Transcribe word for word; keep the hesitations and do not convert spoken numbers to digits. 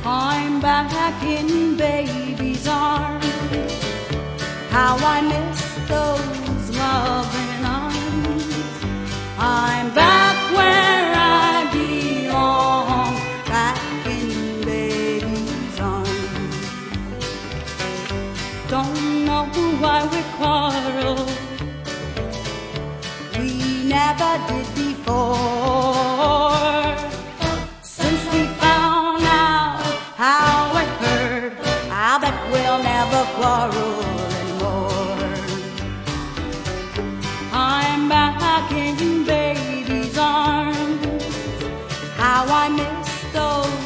I'm back in baby's arms. How I miss those loving arms. I'm back where I belong, back in baby's arms. Don't know why we quarreled, we never did before. Since we found out how it hurt, I bet we'll never quarrel anymore. I'm back in baby's arms. How I miss those